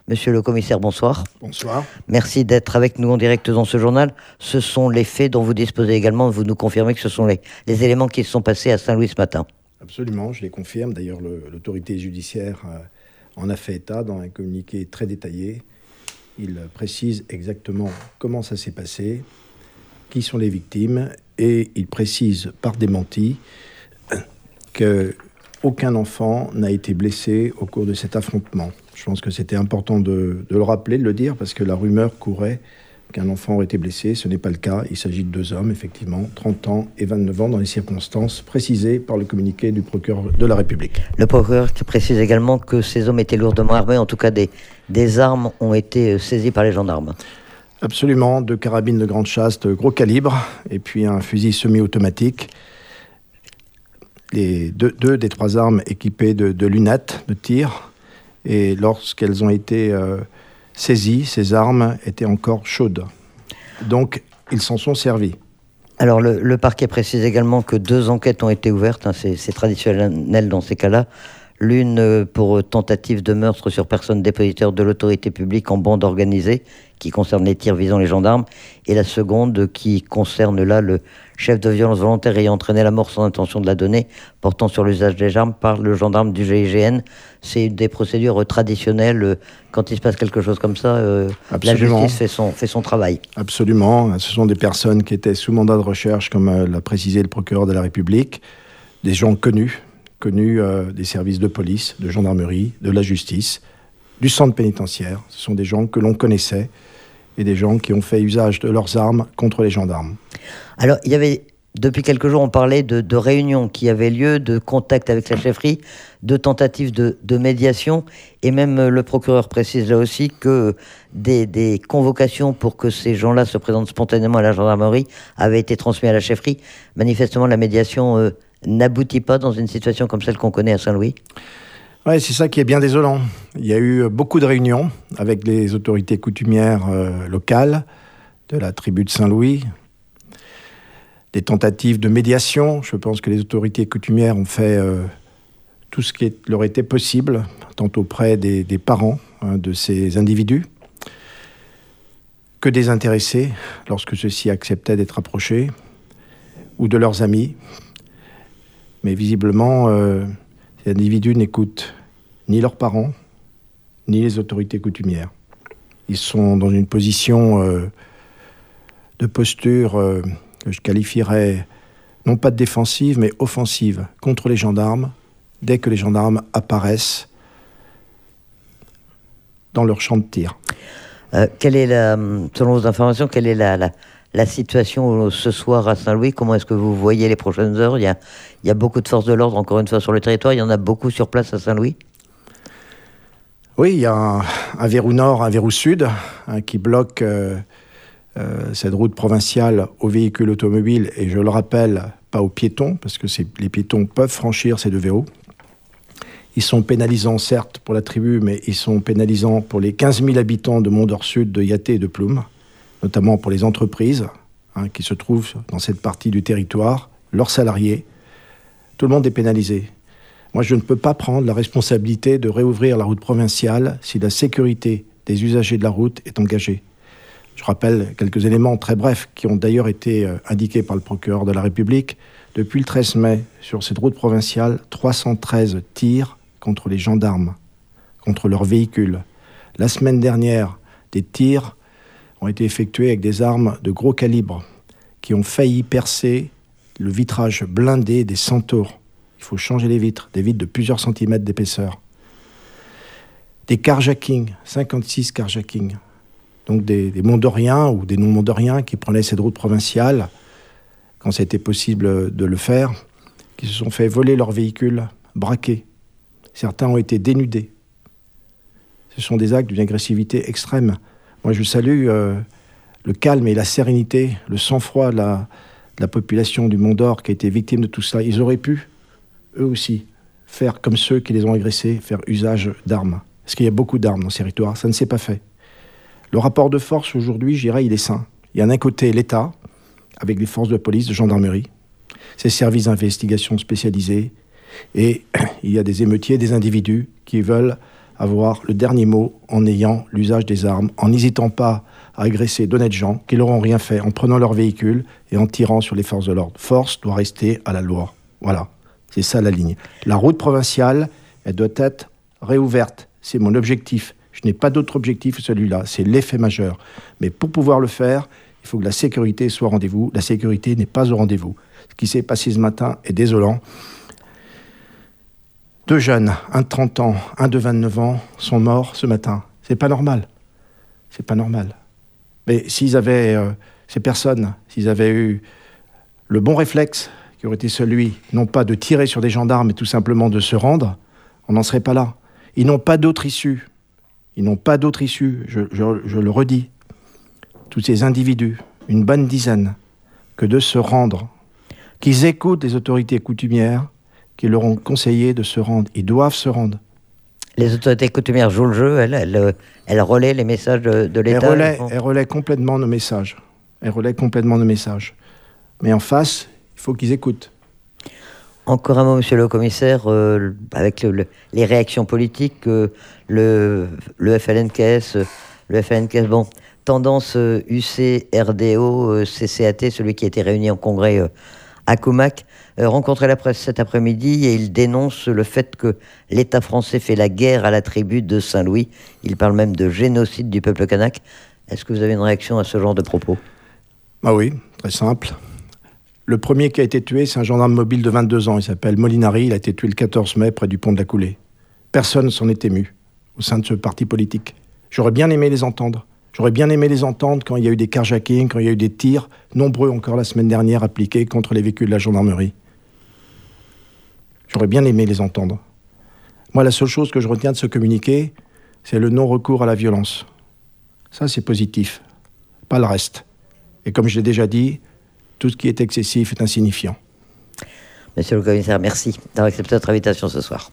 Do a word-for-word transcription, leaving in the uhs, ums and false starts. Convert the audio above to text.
Monsieur le commissaire, bonsoir. Bonsoir. Merci d'être avec nous en direct dans ce journal. Ce sont les faits dont vous disposez également. Vous nous confirmez que ce sont les, les éléments qui se sont passés à Saint-Louis ce matin. Absolument, je les confirme. D'ailleurs, le, l'autorité judiciaire euh, en a fait état dans un communiqué très détaillé. Il précise exactement comment ça s'est passé, qui sont les victimes, et il précise par démenti qu'aucun enfant n'a été blessé au cours de cet affrontement. Je pense que c'était important de, de le rappeler, de le dire, parce que la rumeur courait qu'un enfant aurait été blessé. Ce n'est pas le cas. Il s'agit de deux hommes, effectivement, trente ans et vingt-neuf ans, dans les circonstances précisées par le communiqué du procureur de la République. Le procureur précise également que ces hommes étaient lourdement armés. En tout cas, des, des armes ont été saisies par les gendarmes. Absolument. Deux carabines de grande chasse de gros calibre et puis un fusil semi-automatique. Les deux, deux des trois armes équipées de, de lunettes de tir. Et lorsqu'elles ont été euh, saisies, ces armes étaient encore chaudes. Donc, ils s'en sont servis. Alors, le, le parquet précise également que deux enquêtes ont été ouvertes. Hein, c'est, c'est traditionnel dans ces cas-là. L'une pour tentative de meurtre sur personne dépositaire de l'autorité publique en bande organisée, qui concerne les tirs visant les gendarmes, et la seconde qui concerne là le chef de violence volontaire ayant entraîné la mort sans intention de la donner, portant sur l'usage des armes par le gendarme du G I G N. C'est une des procédures traditionnelles. Quand il se passe quelque chose comme ça, euh, la justice fait son, fait son travail. Absolument. Ce sont des personnes qui étaient sous mandat de recherche, comme euh, l'a précisé le procureur de la République, des gens connus, connus euh, des services de police, de gendarmerie, de la justice, du centre pénitentiaire. Ce sont des gens que l'on connaissait et des gens qui ont fait usage de leurs armes contre les gendarmes. Alors, il y avait, depuis quelques jours, on parlait de, de réunions qui avaient lieu, de contacts avec la chefferie, de tentatives de, de médiation, et même le procureur précise là aussi que des, des convocations pour que ces gens-là se présentent spontanément à la gendarmerie avaient été transmises à la chefferie. Manifestement, la médiation euh, n'aboutit pas dans une situation comme celle qu'on connaît à Saint-Louis. Oui, c'est ça qui est bien désolant. Il y a eu beaucoup de réunions avec les autorités coutumières euh, locales de la tribu de Saint-Louis, des tentatives de médiation. Je pense que les autorités coutumières ont fait euh, tout ce qui leur était possible, tant auprès des, des parents hein, de ces individus que des intéressés, lorsque ceux-ci acceptaient d'être approchés, ou de leurs amis. Mais visiblement, euh, ces individus n'écoutent ni leurs parents, ni les autorités coutumières. Ils sont dans une position euh, de posture euh, que je qualifierais non pas de défensive, mais offensive contre les gendarmes, dès que les gendarmes apparaissent dans leur champ de tir. Euh, quelle est la, selon vos informations, quelle est la, la, la situation ce soir à Saint-Louis? Comment est-ce que vous voyez les prochaines heures? Il y a, il y a beaucoup de forces de l'ordre, encore une fois, sur le territoire. Il y en a beaucoup sur place à Saint-Louis? Oui, il y a un, un verrou nord, un verrou sud, hein, qui bloque euh, euh, cette route provinciale aux véhicules automobiles, et je le rappelle, pas aux piétons, parce que c'est, les piétons peuvent franchir ces deux verrous. Ils sont pénalisants, certes, pour la tribu, mais ils sont pénalisants pour les quinze mille habitants de Mont-d'Or-Sud, de Yaté et de Ploum, notamment pour les entreprises hein, qui se trouvent dans cette partie du territoire, leurs salariés. Tout le monde est pénalisé. Moi, je ne peux pas prendre la responsabilité de réouvrir la route provinciale si la sécurité des usagers de la route est engagée. Je rappelle quelques éléments très brefs qui ont d'ailleurs été euh, indiqués par le procureur de la République. Depuis le treize mai, sur cette route provinciale, trois cent treize tirs contre les gendarmes, contre leurs véhicules. La semaine dernière, des tirs ont été effectués avec des armes de gros calibre qui ont failli percer le vitrage blindé des Centaures. Il faut changer les vitres, des vitres de plusieurs centimètres d'épaisseur. Des carjackings, cinquante-six carjackings. Donc des, des Mondoriens ou des non-Mondoriens qui prenaient cette route provinciale, quand c'était possible de le faire, qui se sont fait voler leurs véhicules, braqués. Certains ont été dénudés. Ce sont des actes d'une agressivité extrême. Moi, je salue euh, le calme et la sérénité, le sang-froid de la, de la population du Mont-d'Or qui a été victime de tout cela. Ils auraient pu, eux aussi, faire comme ceux qui les ont agressés, faire usage d'armes. Parce qu'il y a beaucoup d'armes dans ces territoires. Ça ne s'est pas fait. Le rapport de force, aujourd'hui, je dirais, il est sain. Il y a d'un côté l'État, avec les forces de police, de gendarmerie, ses services d'investigation spécialisés, et il y a des émeutiers, des individus qui veulent avoir le dernier mot en ayant l'usage des armes, en n'hésitant pas à agresser d'honnêtes gens qui n'auront rien fait, en prenant leur véhicule et en tirant sur les forces de l'ordre. Force doit rester à la loi. Voilà, c'est ça la ligne. La route provinciale, elle doit être réouverte. C'est mon objectif. Je n'ai pas d'autre objectif que celui-là. C'est l'effet majeur. Mais pour pouvoir le faire, il faut que la sécurité soit au rendez-vous. La sécurité n'est pas au rendez-vous. Ce qui s'est passé ce matin est désolant. Deux jeunes, un de trente ans, un de vingt-neuf ans, sont morts ce matin. C'est pas normal. C'est pas normal. Mais s'ils avaient, euh, ces personnes, s'ils avaient eu le bon réflexe, qui aurait été celui, non pas de tirer sur des gendarmes, mais tout simplement de se rendre, on n'en serait pas là. Ils n'ont pas d'autre issue. Ils n'ont pas d'autre issue, je, je, je le redis. Tous ces individus, une bonne dizaine, que de se rendre, qu'ils écoutent les autorités coutumières, qui leur ont conseillé de se rendre. Ils doivent se rendre. Les autorités coutumières jouent le jeu, elles, elles, elles relaient les messages de, de l'État. Elles relaient, elles relaient complètement nos messages. Elles relaient complètement nos messages. Mais en face, il faut qu'ils écoutent. Encore un mot, monsieur le commissaire, euh, avec le, le, les réactions politiques, euh, le, le F L N K S, le F L N K S, bon, tendance euh, U C, R D O, euh, C C A T, celui qui a été réuni en congrès euh, à Comac, euh, rencontrait la presse cet après-midi et il dénonce le fait que l'État français fait la guerre à la tribu de Saint-Louis. Il parle même de génocide du peuple kanak. Est-ce que vous avez une réaction à ce genre de propos ? Ah oui, très simple. Le premier qui a été tué, c'est un gendarme mobile de vingt-deux ans. Il s'appelle Molinari. Il a été tué le quatorze mai près du pont de la Coulée. Personne ne s'en est ému au sein de ce parti politique. J'aurais bien aimé les entendre. J'aurais bien aimé les entendre quand il y a eu des carjackings, quand il y a eu des tirs, nombreux encore la semaine dernière, appliqués contre les véhicules de la gendarmerie. J'aurais bien aimé les entendre. Moi, la seule chose que je retiens de ce communiqué, c'est le non-recours à la violence. Ça, c'est positif. Pas le reste. Et comme je l'ai déjà dit, tout ce qui est excessif est insignifiant. Monsieur le commissaire, merci d'avoir accepté notre invitation ce soir.